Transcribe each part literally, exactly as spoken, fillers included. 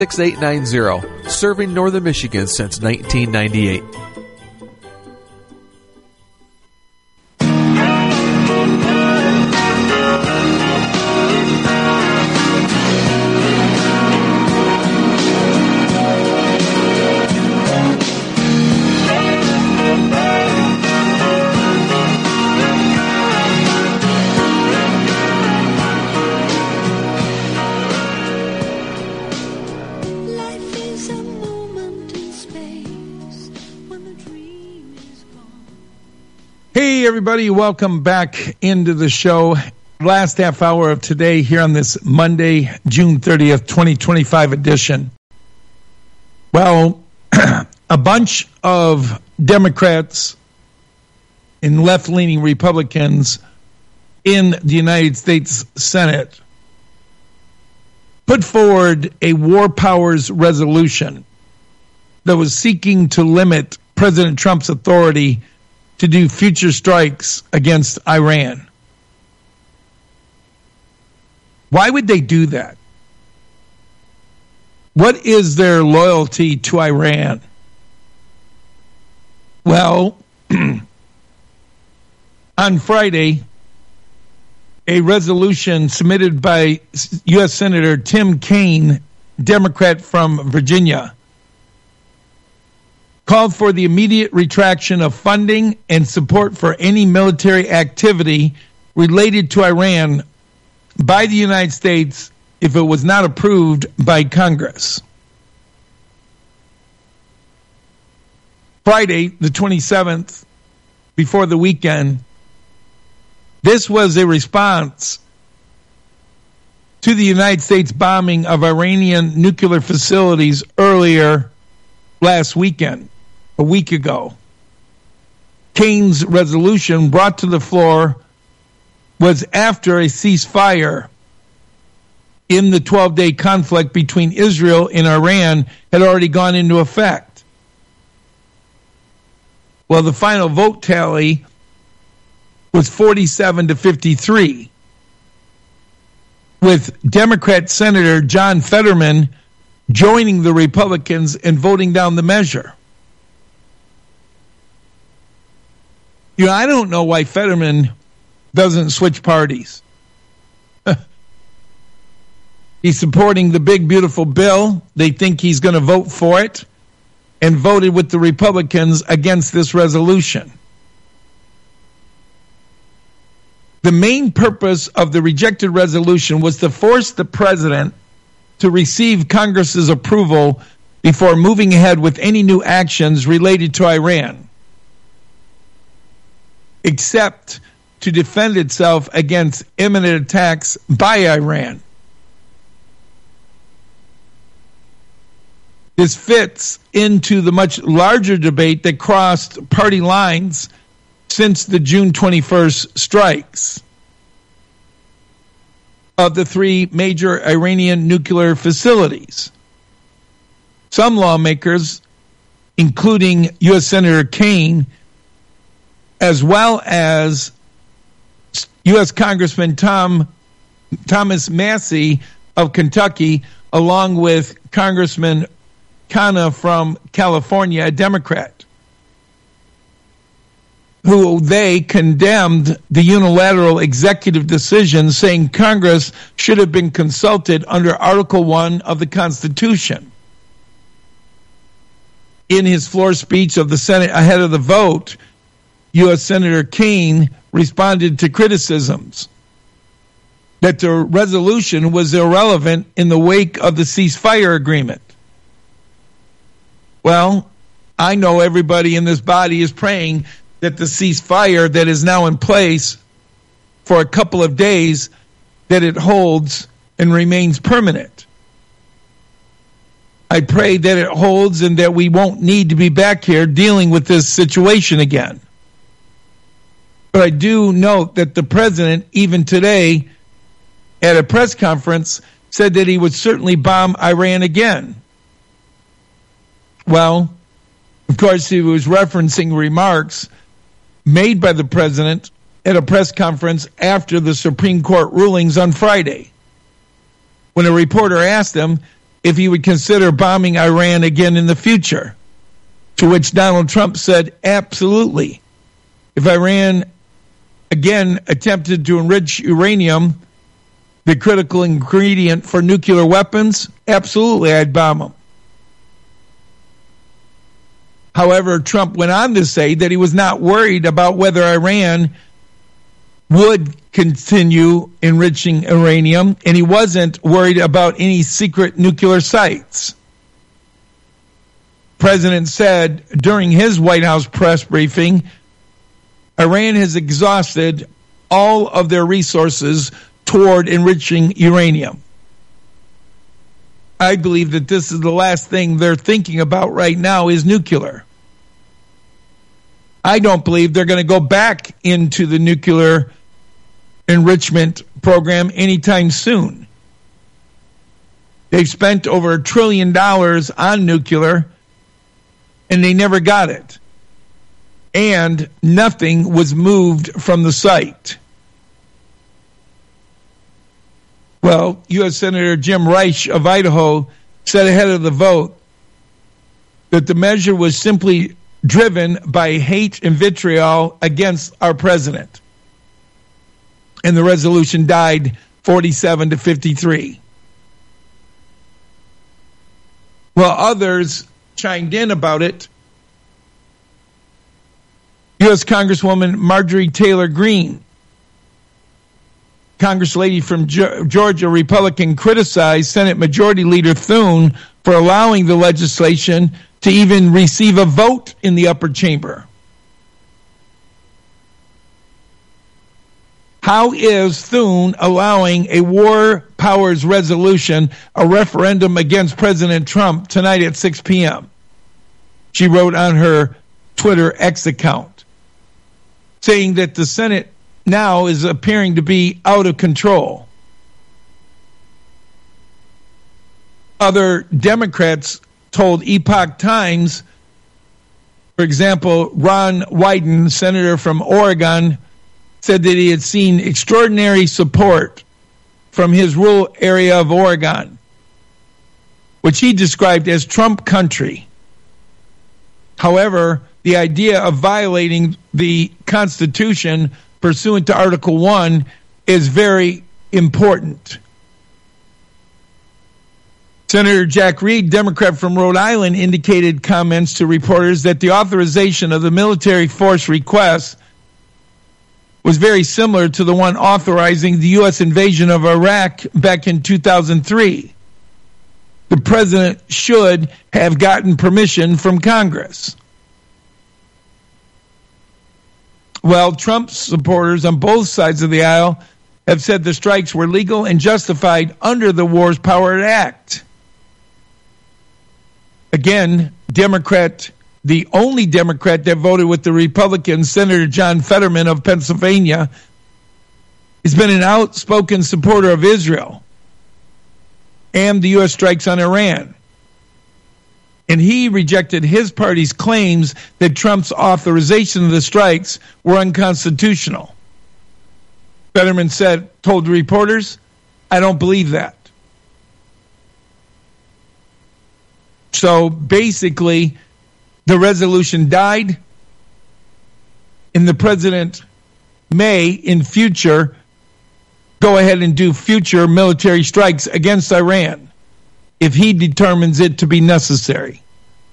six eight nine zero, serving Northern Michigan since nineteen ninety-eight. Hey, everybody, welcome back into the show. Last half hour of today here on this Monday, June thirtieth, twenty twenty-five edition. Well, a bunch of Democrats and left-leaning Republicans in the United States Senate put forward a war powers resolution that was seeking to limit President Trump's authority to do future strikes against Iran. Why would they do that? What is their loyalty to Iran? Well, on Friday, a resolution submitted by U S Senator Tim Kaine, Democrat from Virginia, called for the immediate retraction of funding and support for any military activity related to Iran by the United States if it was not approved by Congress. Friday, the twenty-seventh, before the weekend, this was a response to the United States bombing of Iranian nuclear facilities earlier last weekend. A week ago. Kaine's resolution brought to the floor was after a ceasefire in the twelve-day conflict between Israel and Iran had already gone into effect. Well, the final vote tally was forty-seven to fifty-three, with Democrat Senator John Fetterman joining the Republicans and voting down the measure. You know, I don't know why Fetterman doesn't switch parties. He's supporting the big, beautiful bill. They think he's going to vote for it, and voted with the Republicans against this resolution. The main purpose of the rejected resolution was to force the president to receive Congress's approval before moving ahead with any new actions related to Iran, except to defend itself against imminent attacks by Iran. This fits into the much larger debate that crossed party lines since the June twenty-first strikes of the three major Iranian nuclear facilities. Some lawmakers, including U S Senator Kaine, as well as U S Congressman Tom Thomas Massie of Kentucky, along with Congressman Khanna from California, a Democrat, who they condemned the unilateral executive decision, saying Congress should have been consulted under Article one of the Constitution. In his floor speech of the Senate ahead of the vote, U S Senator Kaine responded to criticisms that the resolution was irrelevant in the wake of the ceasefire agreement. Well, I know everybody in this body is praying that the ceasefire that is now in place for a couple of days, that it holds and remains permanent. I pray that it holds and that we won't need to be back here dealing with this situation again. But I do note that the president, even today, at a press conference, said that he would certainly bomb Iran again. Well, of course, he was referencing remarks made by the president at a press conference after the Supreme Court rulings on Friday, when a reporter asked him if he would consider bombing Iran again in the future. To which Donald Trump said, absolutely. If Iran again attempted to enrich uranium, the critical ingredient for nuclear weapons, absolutely, I'd bomb them. However, Trump went on to say that he was not worried about whether Iran would continue enriching uranium, and he wasn't worried about any secret nuclear sites. The president said during his White House press briefing, Iran has exhausted all of their resources toward enriching uranium. I believe that this is the last thing they're thinking about right now is nuclear. I don't believe they're going to go back into the nuclear enrichment program anytime soon. They've spent over a trillion dollars on nuclear, and they never got it. And nothing was moved from the site. Well, U S Senator Jim Reich of Idaho said ahead of the vote that the measure was simply driven by hate and vitriol against our president. And the resolution died forty-seven to fifty-three. Well, others chimed in about it. U S Congresswoman Marjorie Taylor Greene, Congress lady from Georgia, Republican, criticized Senate Majority Leader Thune for allowing the legislation to even receive a vote in the upper chamber. How is Thune allowing a war powers resolution, a referendum against President Trump, tonight at six p.m.? She wrote on her Twitter X account, saying that the Senate now is appearing to be out of control. Other Democrats told Epoch Times, for example, Ron Wyden, senator from Oregon, said that he had seen extraordinary support from his rural area of Oregon, which he described as Trump country. However, the idea of violating the Constitution pursuant to Article one is very important. Senator Jack Reed, Democrat from Rhode Island, indicated comments to reporters that the authorization of the military force request was very similar to the one authorizing the U S invasion of Iraq back in two thousand three. The president should have gotten permission from Congress. Well, Trump's supporters on both sides of the aisle have said the strikes were legal and justified under the Wars Power Act. Again, Democrat, the only Democrat that voted with the Republicans, Senator John Fetterman of Pennsylvania, has been an outspoken supporter of Israel and the U S strikes on Iran. And he rejected his party's claims that Trump's authorization of the strikes were unconstitutional. Fetterman said, told reporters, I don't believe that. So basically, the resolution died, and the president may, in future, go ahead and do future military strikes against Iran if he determines it to be necessary.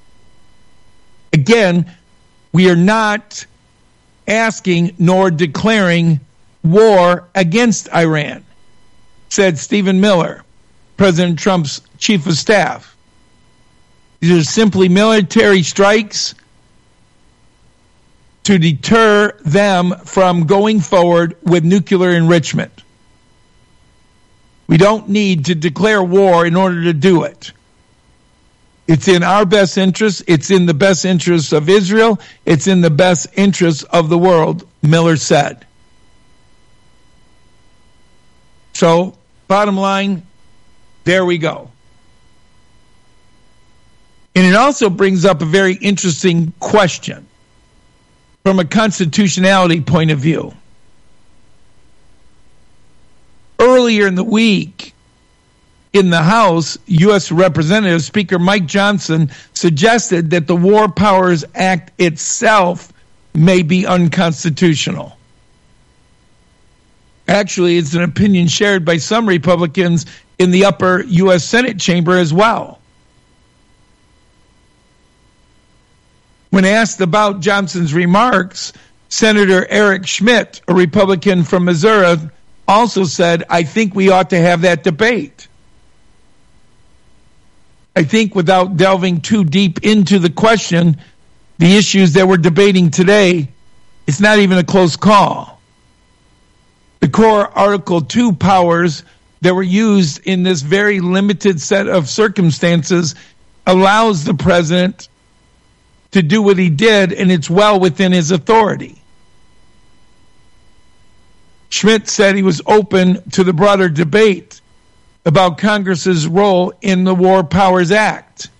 Again, we are not asking nor declaring war against Iran, said Stephen Miller, President Trump's chief of staff. These are simply military strikes to deter them from going forward with nuclear enrichment. We don't need to declare war in order to do it. It's in our best interest. It's in the best interest of Israel. It's in the best interest of the world, Miller said. So, bottom line, there we go. And it also brings up a very interesting question from a constitutionality point of view. Earlier in the week, in the House, U S Representative Speaker Mike Johnson suggested that the War Powers Act itself may be unconstitutional. Actually, it's an opinion shared by some Republicans in the upper U S Senate chamber as well. When asked about Johnson's remarks, Senator Eric Schmidt, a Republican from Missouri, also said, I think we ought to have that debate. I think without delving too deep into the question, the issues that we're debating today, it's not even a close call. The core Article two powers that were used in this very limited set of circumstances allows the president to do what he did, and it's well within his authority. Schmidt said he was open to the broader debate about Congress's role in the War Powers Act.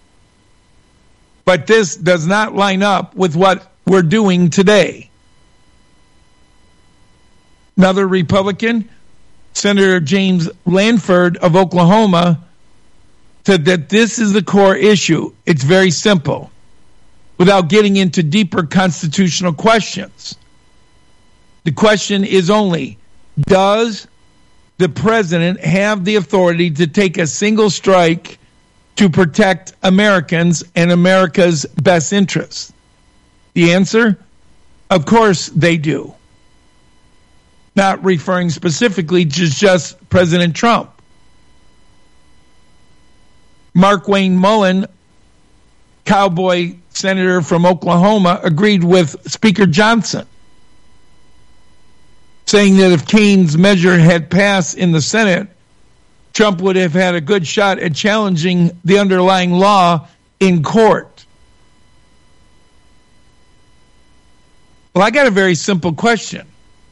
But this does not line up with what we're doing today. Another Republican, Senator James Lanford of Oklahoma, said that this is the core issue. It's very simple, without getting into deeper constitutional questions. The question is only, does the president have the authority to take a single strike to protect Americans and America's best interests? The answer? Of course they do. Not referring specifically to just President Trump. Mark Wayne Mullen, cowboy senator from Oklahoma, agreed with Speaker Johnson, saying that if Kane's measure had passed in the Senate, Trump would have had a good shot at challenging the underlying law in court. Well, I got a very simple question.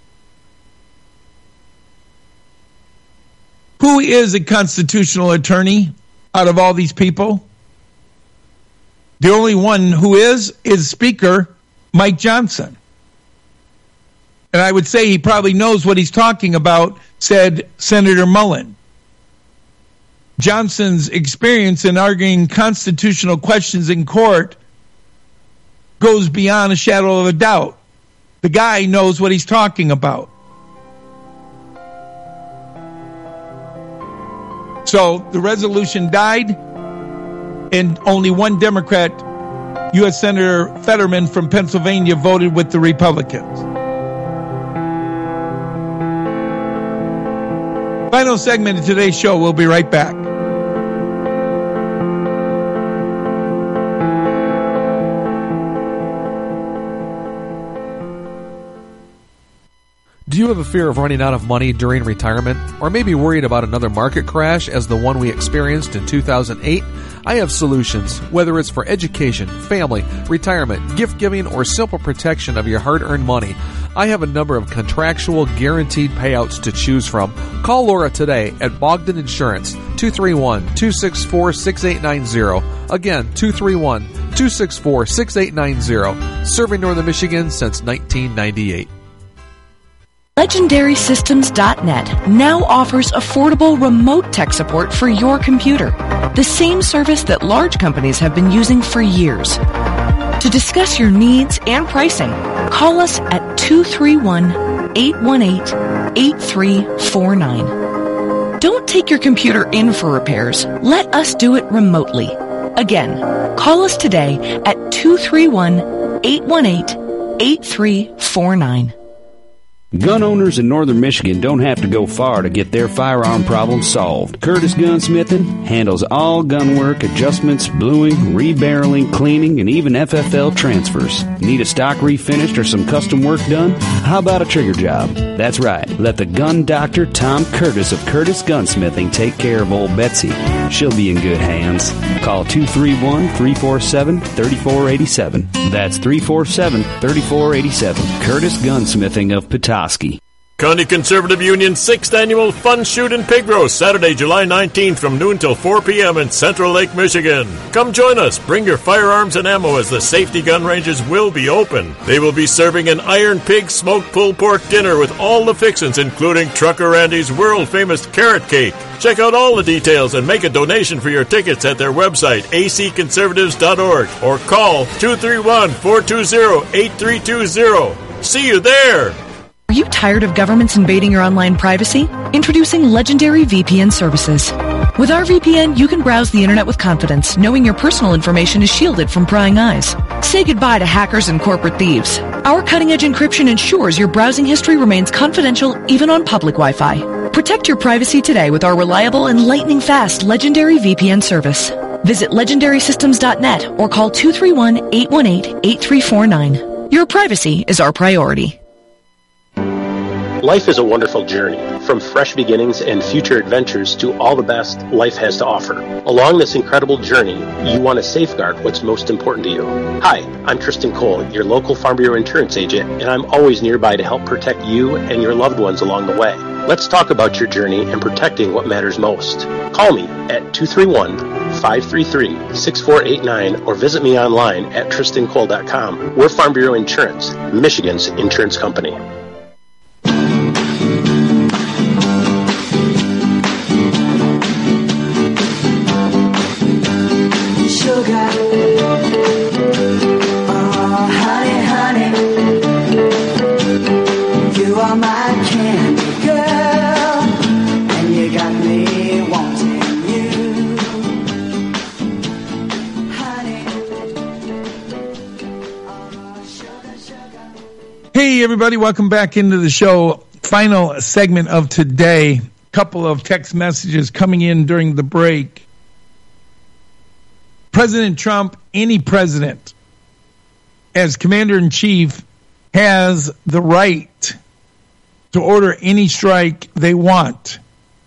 Who is a constitutional attorney out of all these people? The only one who is, is Speaker Mike Johnson. And I would say he probably knows what he's talking about, said Senator Mullen. Johnson's experience in arguing constitutional questions in court goes beyond a shadow of a doubt. The guy knows what he's talking about. So the resolution died, and only one Democrat, U S Senator Fetterman from Pennsylvania, voted with the Republicans. Final segment of today's show. We'll be right back. Do you have a fear of running out of money during retirement? Or maybe worried about another market crash as the one we experienced in two thousand eight? I have solutions, whether it's for education, family, retirement, gift giving, or simple protection of your hard-earned money. I have a number of contractual guaranteed payouts to choose from. Call Laura today at Bogdan Insurance, two three one, two six four, six eight nine zero. Again, two three one, two six four, six eight nine zero. Serving Northern Michigan since nineteen ninety-eight. Legendary Systems dot net now offers affordable remote tech support for your computer, the same service that large companies have been using for years. To discuss your needs and pricing, call us at two three one, eight one eight, eight three four nine. Don't take your computer in for repairs. Let us do it remotely. Again, call us today at two three one, eight one eight, eight three four nine. Gun owners in northern Michigan don't have to go far to get their firearm problem solved. Curtis Gunsmithing handles all gun work, adjustments, bluing, rebarreling, cleaning, and even F F L transfers. Need a stock refinished or some custom work done? How about a trigger job? That's right. Let the gun doctor Tom Curtis of Curtis Gunsmithing take care of old Betsy. She'll be in good hands. Call two three one, three four seven, three four eight seven. That's three four seven, three four eight seven. Curtis Gunsmithing of Petoskey. County Conservative Union's sixth Annual Fun Shoot and Pig Roast, Saturday, July nineteenth from noon till four p.m. in Central Lake, Michigan. Come join us. Bring your firearms and ammo as the safety gun ranges will be open. They will be serving an Iron Pig smoked pulled pork dinner with all the fixins, including Trucker Randy's world-famous carrot cake. Check out all the details and make a donation for your tickets at their website, a c conservatives dot org, or call two three one, four two zero, eight three two zero. See you there! Are you tired of governments invading your online privacy? Introducing Legendary V P N services. With our V P N, you can browse the internet with confidence, knowing your personal information is shielded from prying eyes. Say goodbye to hackers and corporate thieves. Our cutting-edge encryption ensures your browsing history remains confidential even on public Wi-Fi. Protect your privacy today with our reliable and lightning-fast Legendary V P N service. Visit legendary systems dot net or call two three one, eight one eight, eight three four nine. Your privacy is our priority. Life is a wonderful journey, from fresh beginnings and future adventures to all the best life has to offer. Along this incredible journey, you want to safeguard what's most important to you. Hi, I'm Tristan Cole, your local Farm Bureau insurance agent, and I'm always nearby to help protect you and your loved ones along the way. Let's talk about your journey and protecting what matters most. Call me at two three one, five three three, six four eight nine or visit me online at tristan cole dot com. We're Farm Bureau Insurance, Michigan's insurance company. Sugar, oh honey, honey, you are my candy girl, and you got me wanting you, honey, oh sugar, sugar. Hey everybody, welcome back into the show. Final segment of today. Couple of text messages coming in during the break. President Trump, any president, as commander-in-chief, has the right to order any strike they want.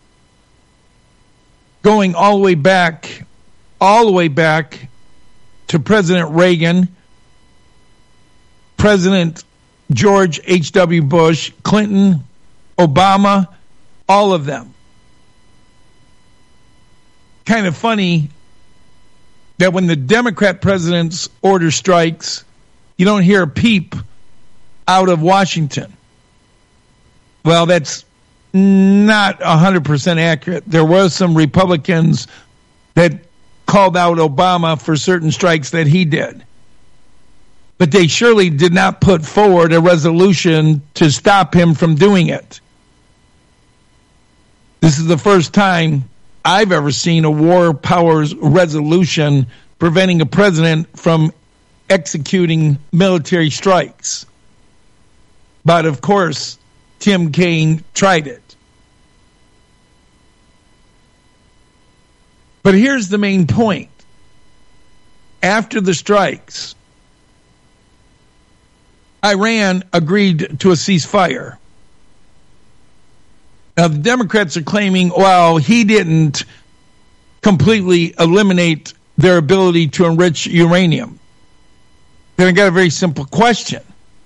Going all the way back, all the way back to President Reagan, President George H W. Bush, Clinton, Obama, all of them. Kind of funny that when the Democrat presidents order strikes, you don't hear a peep out of Washington. Well, that's not one hundred percent accurate. There was some Republicans that called out Obama for certain strikes that he did. But they surely did not put forward a resolution to stop him from doing it. This is the first time I've ever seen a war powers resolution preventing a president from executing military strikes. But of course, Tim Kaine tried it. But here's the main point. After the strikes, Iran agreed to a ceasefire. Now, the Democrats are claiming, well, he didn't completely eliminate their ability to enrich uranium. Then I got a very simple question.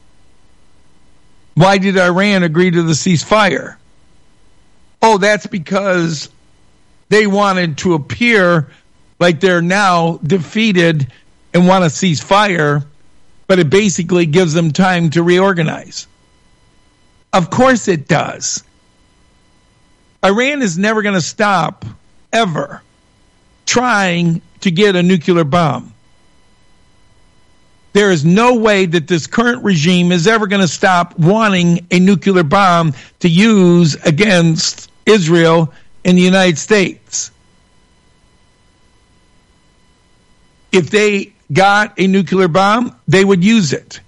Why did Iran agree to the ceasefire? Oh, that's because they wanted to appear like they're now defeated and want to cease fire, but it basically gives them time to reorganize. Of course it does. Iran is never going to stop, ever, trying to get a nuclear bomb. There is no way that this current regime is ever going to stop wanting a nuclear bomb to use against Israel and the United States. If they got a nuclear bomb, they would use it.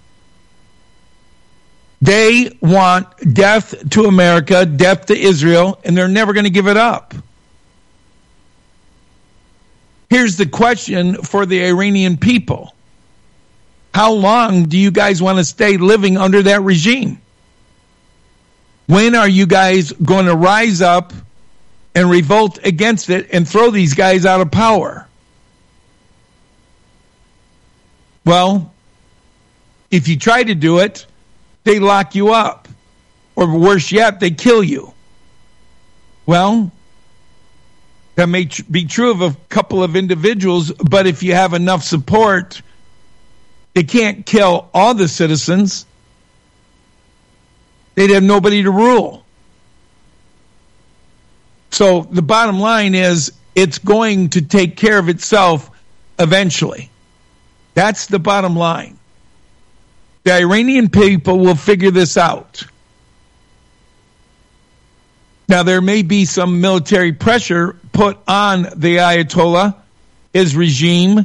They want death to America, death to Israel, and they're never going to give it up. Here's the question for the Iranian people. How long do you guys want to stay living under that regime? When are you guys going to rise up and revolt against it and throw these guys out of power? Well, if you try to do it, they lock you up or worse yet, they kill you. Well, that may tr- be true of a couple of individuals, but if you have enough support, they can't kill all the citizens. They'd have nobody to rule. So the bottom line is it's going to take care of itself eventually. That's the bottom line. The Iranian people will figure this out. Now, there may be some military pressure put on the Ayatollah, his regime.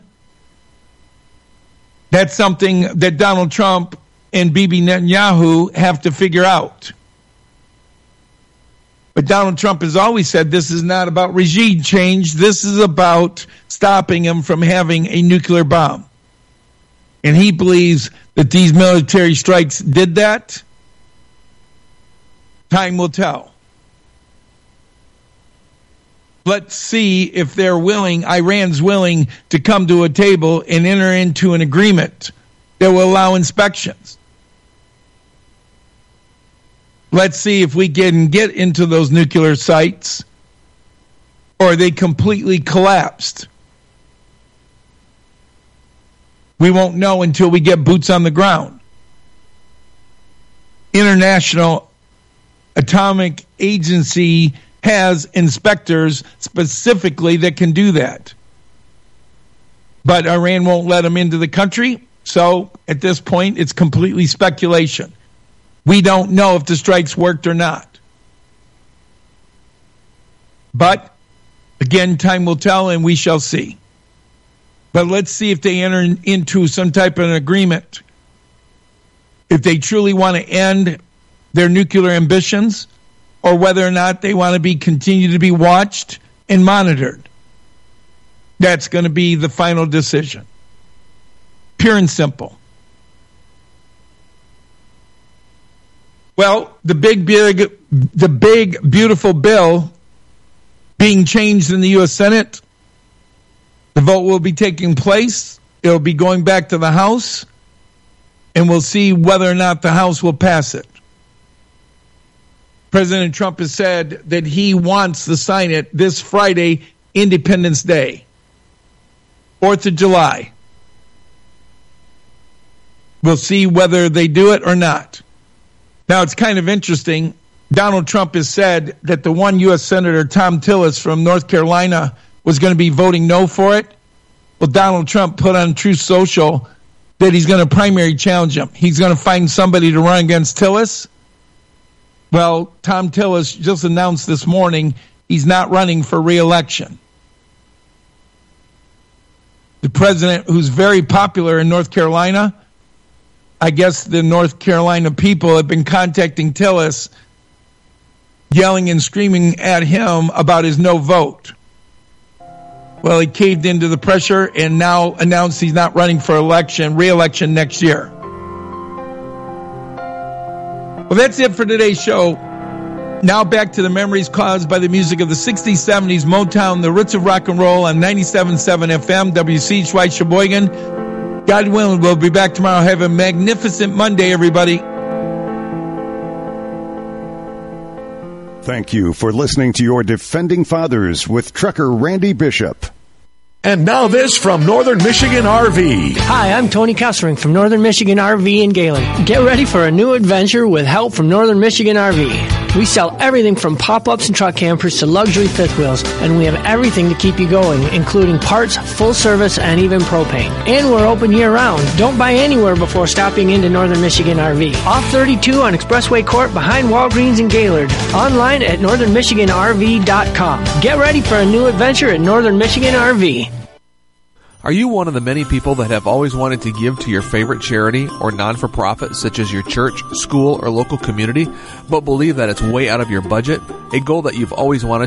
That's something that Donald Trump and Bibi Netanyahu have to figure out. But Donald Trump has always said this is not about regime change. This is about stopping him from having a nuclear bomb. And he believes that these military strikes did that. Time will tell. Let's see if they're willing, Iran's willing to come to a table and enter into an agreement that will allow inspections. Let's see if we can get into those nuclear sites, or they completely collapsed. We won't know until we get boots on the ground. International Atomic Agency has inspectors specifically that can do that. But Iran won't let them into the country, so at this point it's completely speculation. We don't know if the strikes worked or not. But, again, time will tell and we shall see. But let's see if they enter into some type of an agreement. If they truly want to end their nuclear ambitions, or whether or not they want to be continue to be watched and monitored. That's going to be the final decision. Pure and simple. Well, the big, big, the big, beautiful bill being changed in the U S Senate, the vote will be taking place. It will be going back to the House, and we'll see whether or not the House will pass it. President Trump has said that he wants to sign it this Friday, Independence Day, fourth of July. We'll see whether they do it or not. Now, it's kind of interesting. Donald Trump has said that the one U S Senator, Thom Tillis from North Carolina, was going to be voting no for it. Well, Donald Trump put on Truth Social that he's going to primary challenge him. He's going to find somebody to run against Tillis. Well, Thom Tillis just announced this morning he's not running for re-election. The president, who's very popular in North Carolina, I guess the North Carolina people have been contacting Tillis, yelling and screaming at him about his no vote. Well, he caved into the pressure and now announced he's not running for election, re-election next year. Well, that's it for today's show. Now back to the memories caused by the music of the sixties, seventies, Motown, the roots of rock and roll on ninety-seven point seven F M, W C H Y Sheboygan. God willing, we'll be back tomorrow. Have a magnificent Monday, everybody. Thank you for listening to your Defending Fathers with Trucker Randy Bishop. And now this from Northern Michigan R V. Hi, I'm Tony Kessering from Northern Michigan R V in Gaylord. Get ready for a new adventure with help from Northern Michigan R V. We sell everything from pop-ups and truck campers to luxury fifth wheels, and we have everything to keep you going, including parts, full service, and even propane. And we're open year-round. Don't buy anywhere before stopping into Northern Michigan R V. Off thirty-two on Expressway Court behind Walgreens in Gaylord. Online at northern michigan r v dot com. Get ready for a new adventure at Northern Michigan R V. Are you one of the many people that have always wanted to give to your favorite charity or non-for-profit, such as your church, school, or local community, but believe that it's way out of your budget? A goal that you've always wanted